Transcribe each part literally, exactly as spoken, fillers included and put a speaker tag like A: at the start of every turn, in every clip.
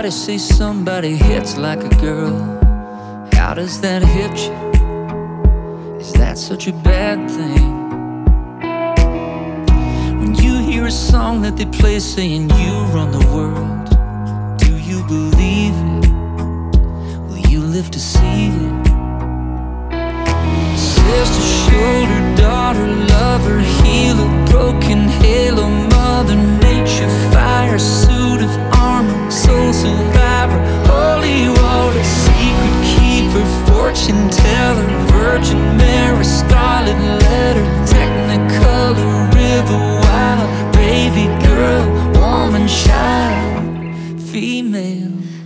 A: Everybody say somebody hits like a girl. How does that hit you? Is that such a bad thing? When you hear a song that they play saying you run the world, do you believe it? Will you live to see it? Sister, shoulder, daughter, lover, healer, broken halo, mother nature, fire, suit of armor, soul survivor, holy water, secret keeper, fortune teller, Virgin Mary, scarlet letter, technicolor, river, wild, baby girl, woman, child, female.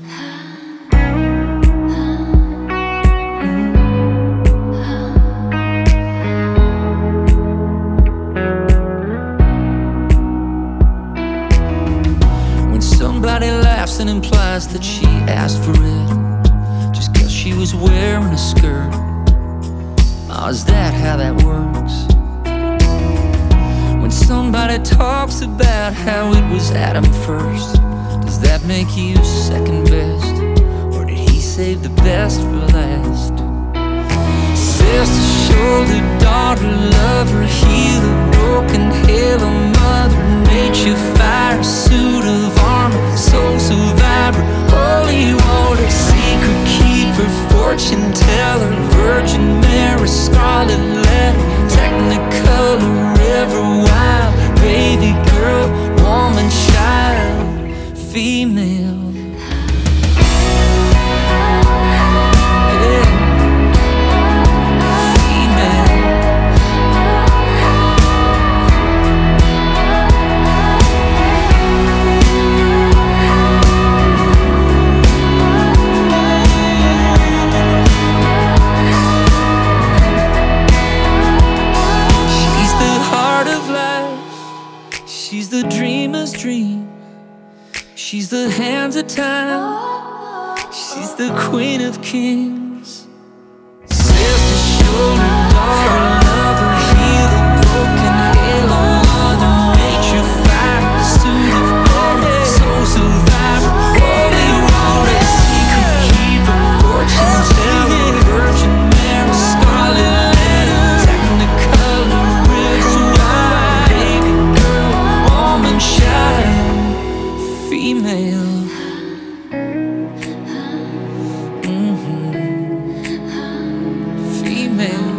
A: Somebody laughs and implies that she asked for it just cause she was wearing a skirt. Oh, is that how that works? When somebody talks about how it was Adam first, does that make you second best? Or did he save the best for last? Sister, shoulder, daughter, lover, healer, broken halo, mother nature, fire, suit of armor, soul survivor, holy water, secret keeper, fortune teller, Virgin Mary, scarlet letter, technicolor, river, wild, baby girl, woman, child, female. She's the dreamer's dream. She's the hands of time. She's the queen of kings. Sister, shoulder, daughter, lover, healer, broken halo, mother nature, fire, suit of armor, soul survivor, holy water, secret keeper, fortune teller, Virgin Mary, scarlet letter, technicolor, river, wild, baby girl, woman, child, female. Mm-hmm. Female.